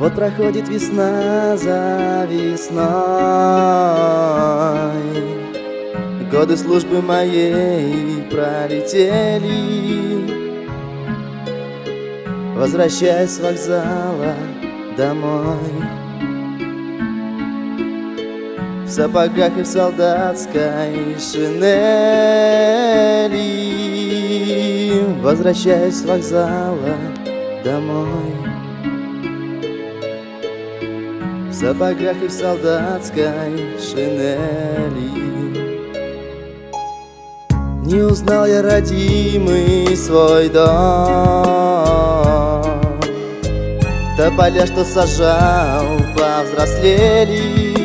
Вот проходит весна за весной, годы службы моей пролетели. Возвращаюсь с вокзала домой, в сапогах и в солдатской шинели. Возвращаюсь с вокзала домой, в сапогах и в солдатской шинели. Не узнал я родимый свой дом, тополя, что сажал, повзрослели.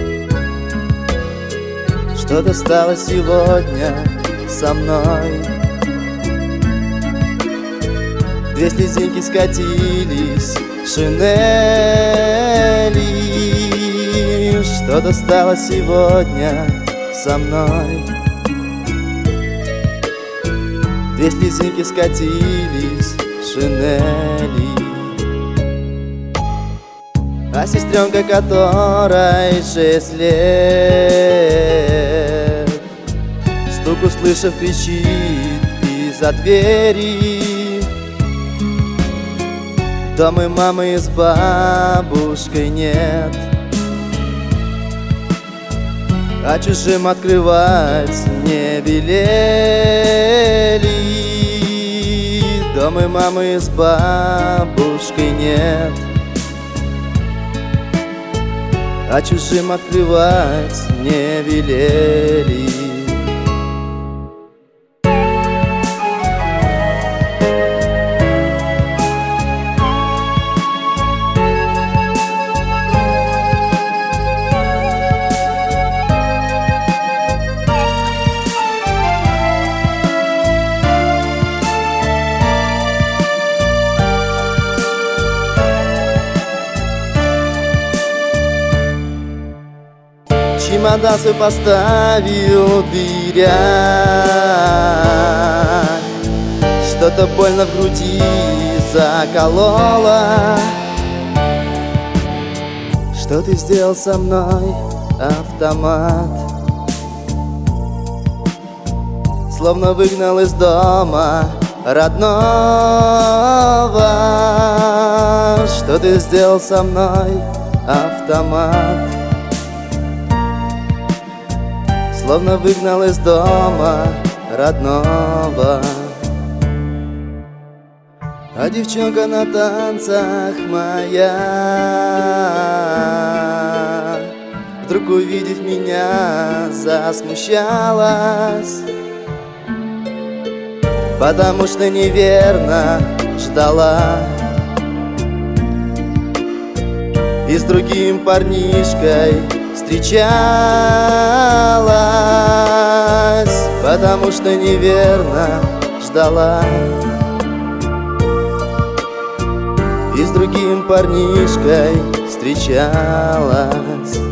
Что-то стало сегодня со мной, две слезинки скатились шинели. Что-то стало сегодня со мной, две слезинки скатились шинели. А сестренка, которой 6 лет, стук услышав, кричит из-за двери. Дома и мамы с бабушкой нет, а чужим открывать не велели. Дома и мамы с бабушкой нет, а чужим открывать не велели. Чемодан свой поставил в дверях, что-то больно в груди закололо. Что ты сделал со мной, автомат? Словно выгнал из дома родного. Что ты сделал со мной, автомат? Словно выгнал из дома родного. А девчонка на танцах моя, вдруг увидев меня, засмущалась, потому что неверно ждала и с другим парнишкой встречалась, потому что неверно ждала и с другим парнишкой встречалась.